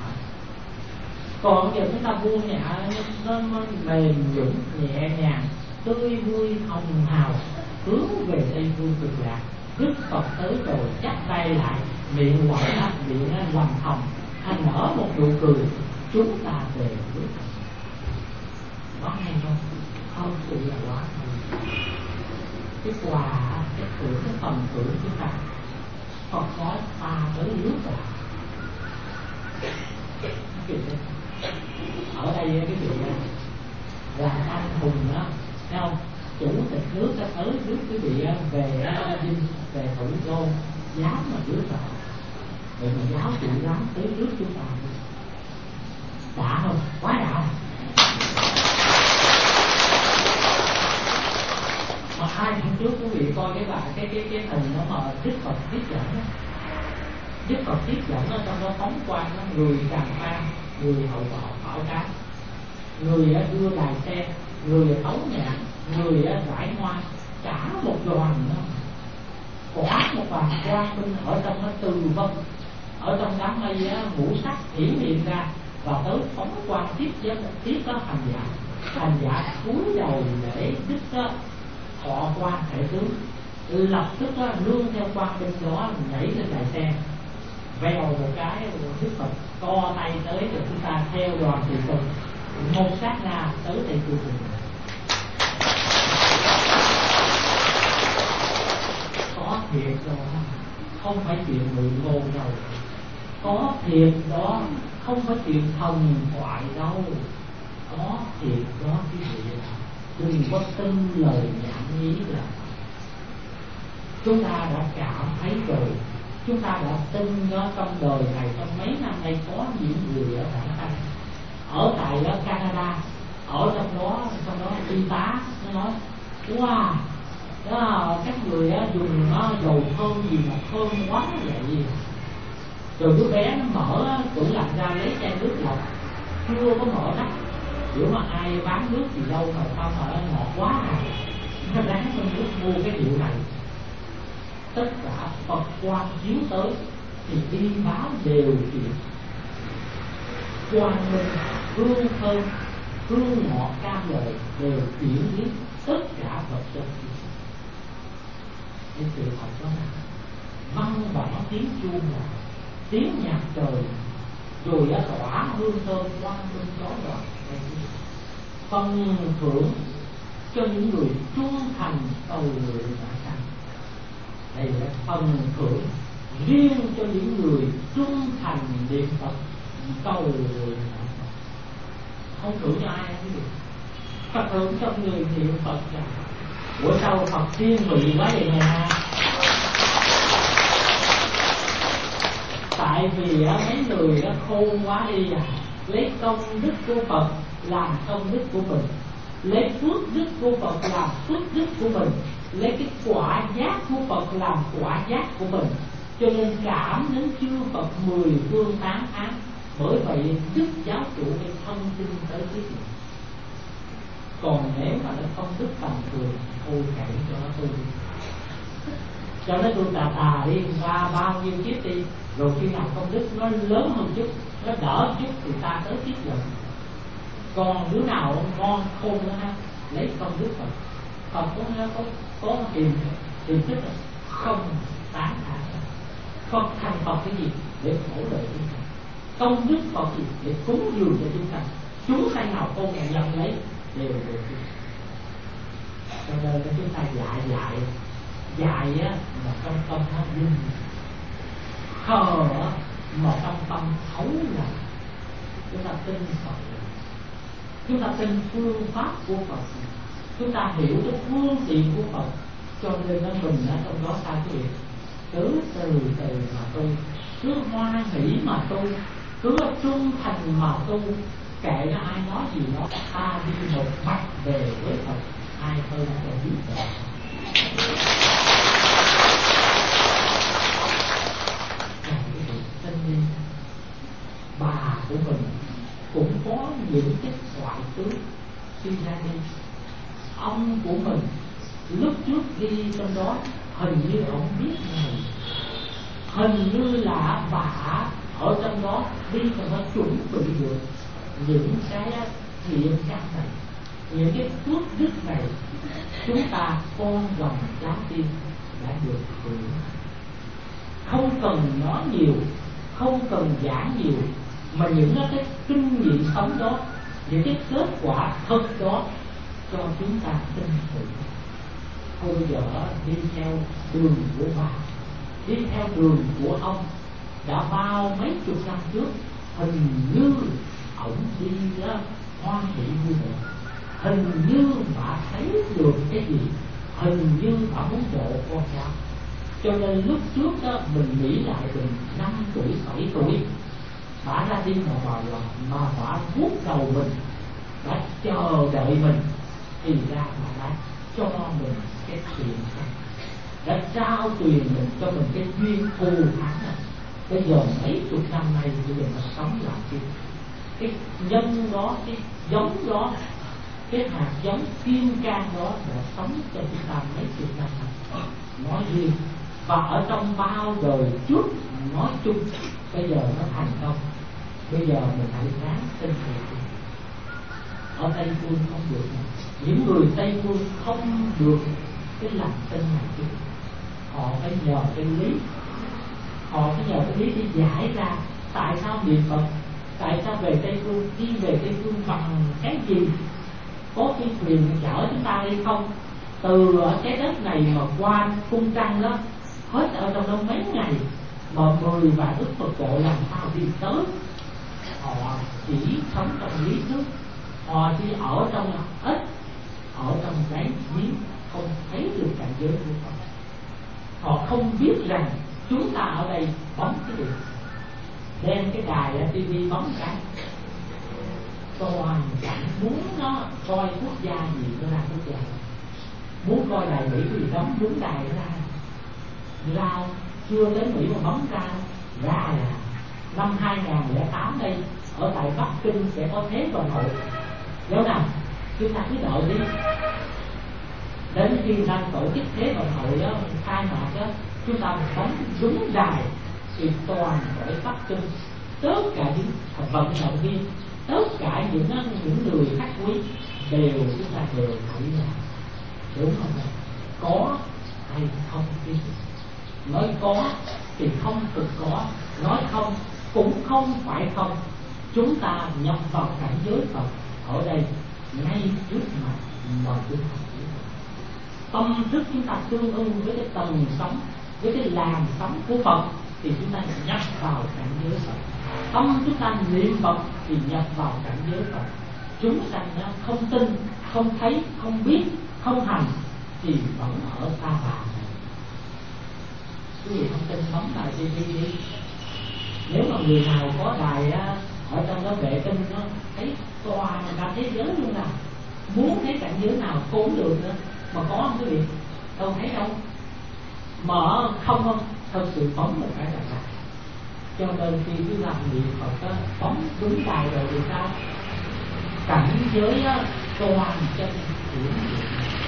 Còn giờ chúng ta buông nhẹ, nó, nó mềm nhũn nhẹ nhàng, tươi vui hồng hào, hướng về Tây Phương Cực Lạc. Đức Phật tới rồi chắp tay lại, miệng hoài áp, miệng hoành hồng, hay nở một nụ cười, chúng ta về với Phật. Nó hay không? Không, sự là quá hay. Cái quà, cái thưởng, cái phần thưởng chúng ta, Phật nói ta tới nước rồi. Ở đây cái chuyện là anh hùng đó, thấy không? Chủ tịch nước đó dám mà rước sợ, vậy mà giáo chủ dám tới rước chúng ta, đã không? Quá đã. Mà hai hôm trước quý vị coi cái bài cái cái cái hình đó mà Đức Phật tiếp dẫn đó. Đức Phật tiếp dẫn ở trong đó phóng quang đó, người tràng an, người hậu bảo bảo cá, người đưa đài xe, người tấu nhạc, người rải hoa, cả một đoàn đó, quả một bàn quang minh ở trong nó từ vân, ở trong đám mây ngũ sắc hiển hiện ra, và tới phóng quang tiếp dẫn tiếp đó hành giả, hành giả cúi đầu để Đức đó thọ quan thể tướng, lập tức đó, nương theo quang minh đó nhảy lên đài xe, vèo một cái Đức Phật co tay tới để chúng ta theo đoàn tùy tùng, một sát na tới đây tùy tùng. Có thiệt đó, không phải chuyện ngụy ngôn đâu. Có thiệt đó, không phải chuyện thần thoại đâu. Có thiệt đó quý vị, đừng có tin lời nhảm nhí là chúng ta đã cảm thấy rồi. Chúng ta đã tin đó trong đời này, trong mấy năm nay có những người ở Đảng Anh, ở tại đó Canada, ở trong đó trong đó y tá nó nói wow, đó, các người đó dùng nó dầu thơm gì mà thơm quá vậy. Rồi đứa bé nó mở tủ lạnh ra lấy chai nước lọc, chưa có mở nắp, kiểu mà ai bán nước gì đâu mà sao mà nó ngọt quá này, nó ráng trong nước mua cái rượu này. Tất cả Phật quang chiếu tới thì đi báo đều chuyện quang minh, hương thơm, hương ngọt cam lời đều chuyển biến tất cả vật chất. Cái sự thật đó là văng vẳng tiếng chuông là tiếng nhạc trời, rồi đã tỏa hương thơm quang minh chói lọi. Phần thưởng cho những người trung thành cầu nguyện đã sanh. Đây là phần thưởng riêng cho những người trung thành niệm Phật cầu nguyện. Không thưởng cho ai cái gì. Phật thưởng cho người niệm Phật rằng bữa sau Phật thiên vị quá vậy nè. Tại vì mấy người đó khôn quá đi à, lấy công đức của Phật làm công đức của mình, lấy phước đức của Phật làm phước đức của mình, lấy cái quả giác của Phật làm quả giác của mình, cho nên cảm đến chư Phật mười phương tán thán. Bởi vậy đức giáo chủ phải thông tin tới cái gì. Còn nếu mà nó không đức tầm thường, thôi kệ cho nó tu, cho nó tu tà tà đi, ra bao nhiêu kiếp đi, rồi khi nào công đức nó lớn hơn chút, nó đỡ chút thì ta tới tiếp nhận. Còn đứa nào ngon khôn nữa ha, lấy công đức Phật, Phật có có có hiền hiền thức không tán thán. Phật thành Phật cái gì để hỗ trợ chúng ta, công đức Phật gì để cúng dường cho chúng ta, chúng sanh nào con ngày nhận lấy đều được. Cho nên chúng ta dạy dạy dạy á mà trong tâm nó linh, khờ mà trong tâm xấu là chúng ta tin Phật, chúng ta tin phương pháp của Phật, chúng ta hiểu cái phương tiện của Phật, cho nên nó mình ở trong đó sao cái việc cứ từ từ mà tu, cứ hoan hỷ mà tu, cứ trung thành mà tu, kệ nó ai nói gì đó, ta đi một mặt về với Phật, ai hơn cho biết rồi. Bà của mình cũng có những cái ngoại tướng khi ra đi. Ông của mình lúc trước đi trong đó hình như ông biết này, hình như là bà ở trong đó đi trong đó chuẩn bị được những cái thiện căn này, những cái phước đức này, chúng ta con rồng cháu tiên đã được hưởng. Không cần nói nhiều, không cần giảng nhiều, mà những cái kinh nghiệm sống đó, những cái kết quả thật đó cho chúng ta tin tưởng. Thôi bây giờ đi theo đường của bà, đi theo đường của ông, đã bao mấy chục năm trước, hình như ổng đi đó hoan hỷ như vậy, hình như bà thấy được cái gì, hình như bà muốn độ con cháu, Cho nên lúc trước đó mình nghĩ lại mình năm tuổi bảy tuổi, bà ra đi mà bà là mà bà vuốt đầu mình, đã chờ đợi mình, thì ra mà đã cho mình cái chuyện này, đã trao truyền mình cho mình cái duyên thù thắng này. Bây giờ mấy chục năm nay bây giờ nó sống lại cái cái nhân đó, cái giống đó, cái hạt giống kim cang đó đã sống cho chúng ta mấy chục năm nay nói riêng, và ở trong bao đời trước nói chung. Bây giờ nó thành công. Bây giờ mình hãy ráng tin tưởng. Ở Tây Phương không được, những người Tây Phương không được cái lòng tin này chứ. Họ phải nhờ cái lý, họ phải nhờ cái lý để giải ra tại sao niệm Phật, tại sao về Tây Phương, đi về Tây Phương bằng cái gì, có cái thuyền chở chúng ta hay không, từ ở cái đất này mà qua cung trăng đó, hết ở trong đó mấy ngày mà mười vạn ức Phật độ làm sao đi tới. Họ chỉ sống trong lý thuyết, họ chỉ ở trong ít, ở trong cái giếng, không thấy được cảnh giới của Phật. Họ không biết rằng chúng ta ở đây bấm cái gì, đem cái đài ở ti vi bấm cái toàn cảnh, muốn nó coi quốc gia gì nó ra quốc gia, muốn coi đài Mỹ thì bấm đúng đài nó ra. Lao chưa đến Mỹ mà bấm ra ra là năm hai nghìn lẻ tám đây, ở tại Bắc Kinh sẽ có Thế vận hội. Nếu nào chúng ta cứ đợi đi, đến khi đang tổ chức Thế vận hội đó, khai mạc đó, chúng ta bấm đúng đài thì toàn khỏi Bắc Kinh, tất cả những vận động viên, tất cả những những người khách quý đều chúng ta đều thấy là đúng không? Có hay không biết, nói có thì không thực có, nói không cũng không phải không. Chúng ta nhập vào cảnh giới Phật ở đây ngay trước mặt mà chúng ta biết. Tâm thức chúng ta tương ưng với cái tầng sống, với cái làn sống của Phật thì chúng ta nhập vào cảnh giới Phật. Tâm chúng ta niệm Phật thì nhập vào cảnh giới Phật. Chúng sanh nó không tin, không thấy, không biết, không hành thì vẫn ở xa bà này. Quý vị không tin bấm đài ti vi đi. Nếu mà người nào có đài á, ở trong đó vệ tinh nó thấy toàn cả thế giới luôn nào, muốn thấy cảnh giới nào cũng được nữa, mà có không quý vị? Đâu thấy đâu. Mở không không, thật sự bấm một cái là đài. Cho nên khi cứ làm niệm Phật á, bấm đúng đài rồi thì sao? Cảnh giới á, toàn chân của người.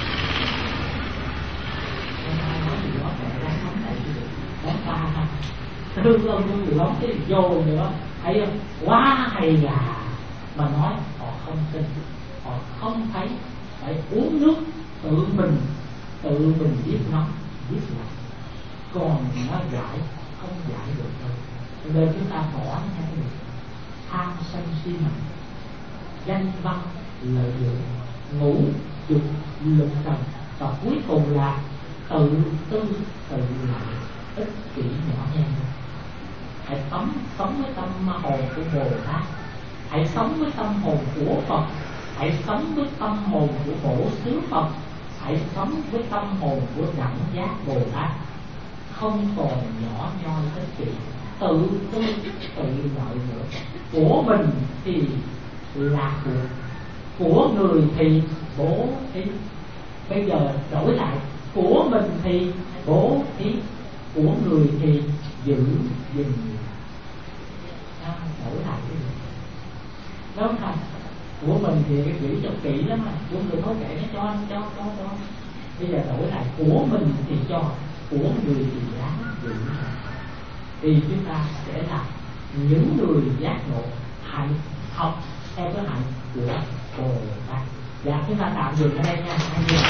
Không ai nói gì đó mẹ đang bấm này chứ được, đáng ta ha. Thương ơn những người bấm cái vô nữa, thấy không? Quá hay là mà nói họ không tin, họ không thấy, phải uống nước tự mình, tự mình biết nóng biết lạnh, còn nó giải không giải được đâu. Nên chúng ta bỏ ngay tham sân si mạng, danh văn lợi dưỡng, ngũ dục lục trần, và cuối cùng là tự tư tự lợi, ích kỷ nhỏ nhen. Hãy sống sống với tâm hồn của Bồ Tát, hãy sống với tâm hồn của Phật, hãy sống với tâm hồn của Bổ Xứ Phật, hãy sống với tâm hồn của Đẳng Giác Bồ Tát, không còn nhỏ nhoi ích kỷ, tự tư tự lợi nữa. Của mình thì là của, của người thì bố thí. Bây giờ đổi lại, của mình thì bố thí, của người thì giữ gìn. Đổi lại cái gì? Đúng không? Của mình thì giữ cho kỹ lắm mà, chúng tôi có kể nó cho cho cho cho. Bây giờ đổi lại, của mình thì cho, của người thì đáng giữ. Thì chúng ta sẽ là những người giác ngộ, hạnh học theo cái hạnh của Bồ Tát. Dạ, chúng ta tạm dừng ở đây nha.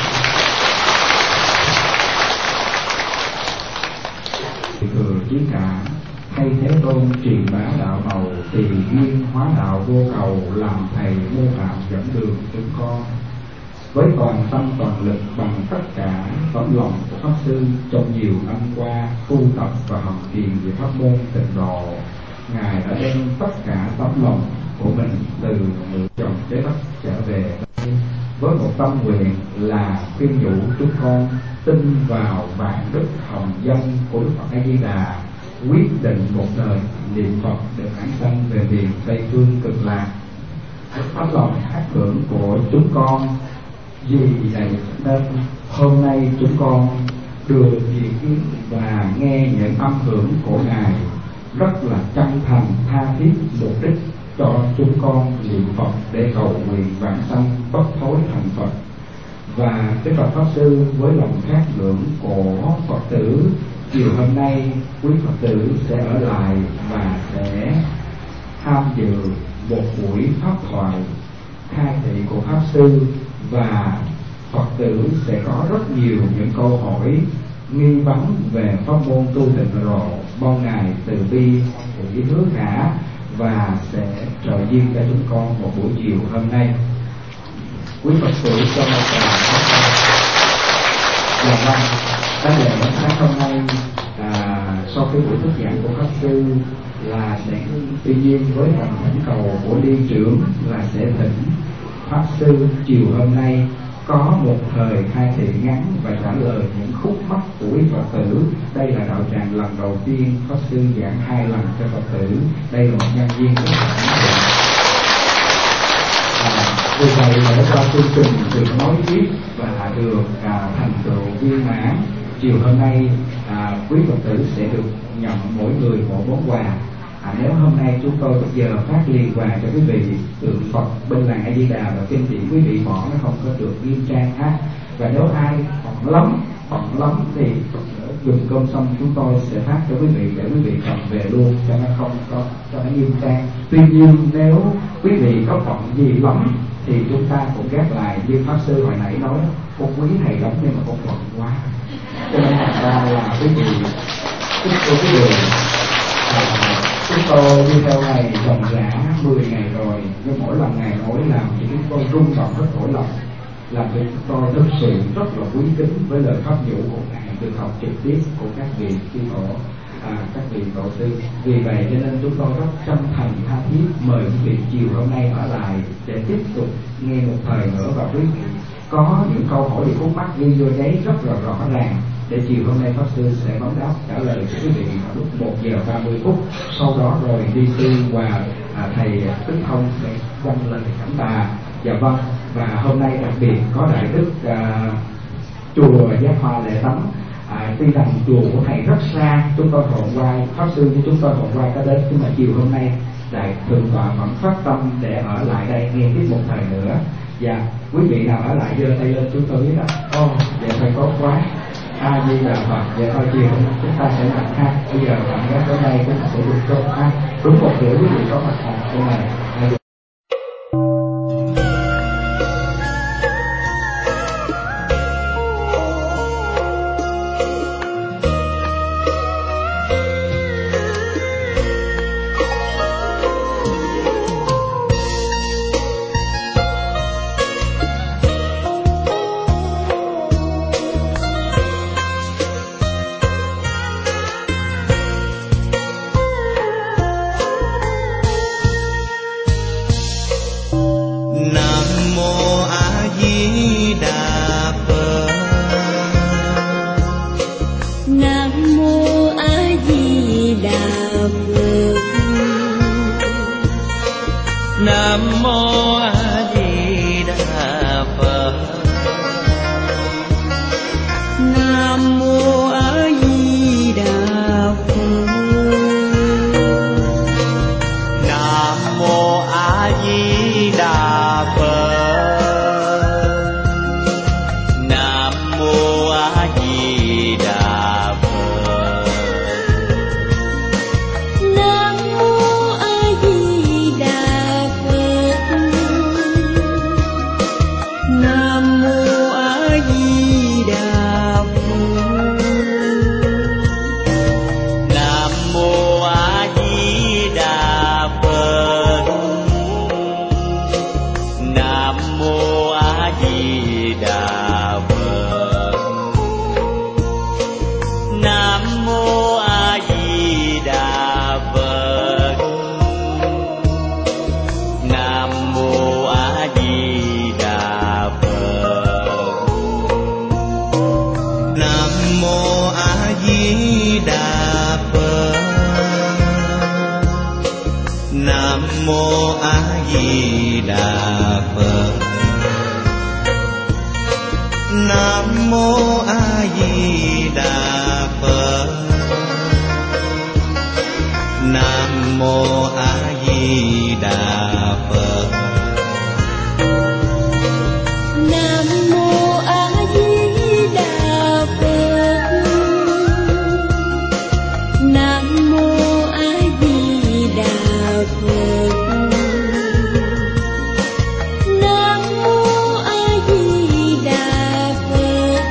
Thừa chí cả thay Thế Tôn truyền bá đạo màu, tùy duyên hóa đạo vô cầu, làm thầy mô phạm dẫn đường chúng con. Với toàn tâm toàn lực bằng tất cả tấm lòng của Pháp Sư trong nhiều năm qua tu tập và học trì về pháp môn Tịnh Độ, Ngài đã đem tất cả tấm lòng của mình từ nửa chồng trái đất trở về với một tâm nguyện là khuyên nhủ chúng con tin vào vạn đức hồng danh của Đức Phật A Di Đà, quyết định một đời niệm Phật được an sanh về miền Tây phương cực lạc. Tấm lòng khát hưởng của chúng con vì vậy nên hôm nay chúng con được diện kiến và nghe những âm hưởng của Ngài rất là chân thành tha thiết, mục đích cho chúng con niệm Phật để cầu nguyện vãng sanh bất thối thành Phật. Và Đức Phật Pháp Sư với lòng khát lượng của Phật tử, chiều hôm nay quý Phật tử sẽ ở lại và sẽ tham dự một buổi pháp thoại khai thị của Pháp Sư, và Phật tử sẽ có rất nhiều những câu hỏi nghi vấn về pháp môn tu tịnh độ. Mong Ngài từ bi hỷ hứa khả và sẽ trợ duyên cho chúng con một buổi chiều hôm nay. Quý Phật tử cho một tràng pháo tay. Dạ vâng, cái lễ sáng hôm nay à, sau cái buổi thuyết giảng của Pháp Sư là sẽ, tuy nhiên với phần thỉnh cầu của liên trưởng là sẽ thỉnh Pháp Sư chiều hôm nay có một thời khai thị ngắn và trả lời những khúc mắc của quý Phật tử. Đây là đạo tràng lần đầu tiên Pháp Sư giảng hai lần cho Phật tử. Đây là một nhân viên rất là ấn tượng. À, vì vậy để cho chương trình được nói tiếp và được à, thành tựu viên mãn, chiều hôm nay à, quý Phật tử sẽ được nhận mỗi người một món quà. À, nếu hôm nay chúng tôi bây giờ phát liền quà cho quý vị tượng Phật bên làng A Di Đà và kinh điển, quý vị bỏ nó không có được nghiêm trang hát. Và nếu ai bận lắm bận lắm thì dùng cơm xong chúng tôi sẽ phát cho quý vị để quý vị cầm về luôn cho nó không có cho nó nghiêm trang. Tuy nhiên nếu quý vị có bận gì lắm thì chúng ta cũng gác lại, như Pháp Sư hồi nãy nói, con quý thầy lắm nhưng mà con bận quá, cho nên thành ra là quý vị chúc cô quý vị. Chúng tôi đi theo ngày dòng rã mười ngày rồi, nhưng mỗi lần ngày mỗi làm thì chúng tôi rung động hết nỗi lòng, làm cho chúng tôi thực sự rất là quý kính với lời pháp nhũ của Ngài được học trực tiếp của các vị chư tổ, à, các vị tổ sư. Vì vậy cho nên chúng tôi rất chân thành tha thiết mời quý vị chiều hôm nay ở lại để tiếp tục nghe một thời nữa, và quý vị có những câu hỏi thì khúc mắc ghi vô giấy rất là rõ ràng để chiều hôm nay Pháp Sư sẽ vấn đáp trả lời cho quý vị vào lúc một giờ ba mươi phút. Sau đó rồi đi sư và à, thầy Đức Thông sẽ dâng lời cảm tạ. Dạ vâng, và hôm nay đặc biệt có đại đức à, chùa Giác Hoa Lệ Tấn. À, tuy rằng chùa của thầy rất xa, chúng tôi hôm qua Pháp Sư với chúng tôi hôm qua có đến, nhưng mà chiều hôm nay đại thượng tọa vẫn phát tâm để ở lại đây nghe tiếp một thời nữa. Dạ, quý vị nào ở lại giơ tay lên chúng tôi biết đó. Ô, oh, vậy thôi tốt quá. A Di Đà Phật. Vậy thôi chiều chúng ta sẽ làm ha. Bây giờ bạn gái tới đây cũng sẽ được chôn ha. Đúng một rưỡi quý vị có mặt thành chỗ này. Mô A Di Đà Phật. Nam Mô A Di Đà Phật. Nam Mô A Di Đà Phật. Nam Mô A Di Đà Phật. Nam Mô A Di Đà Phật. Nam Mô A Di Đà Phật.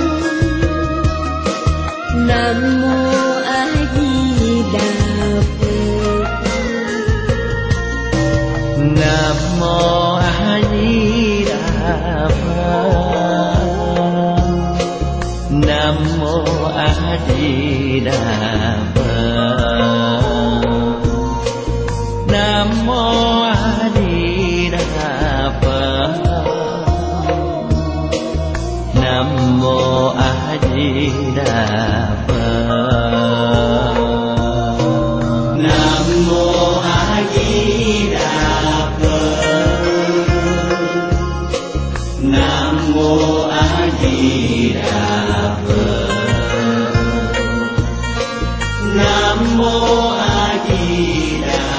Nam Mô A Di Đà Phật. Nam Mô A Di Đà Phật. Nam Mô A Di Đà Phật. Nam Mô A Di Đà Phật. Nam Mô A Di Đà Phật. Nam Mô A Di Đà Phật. Nam Mô A Di Đà Phật. Nam Mô A Di Đà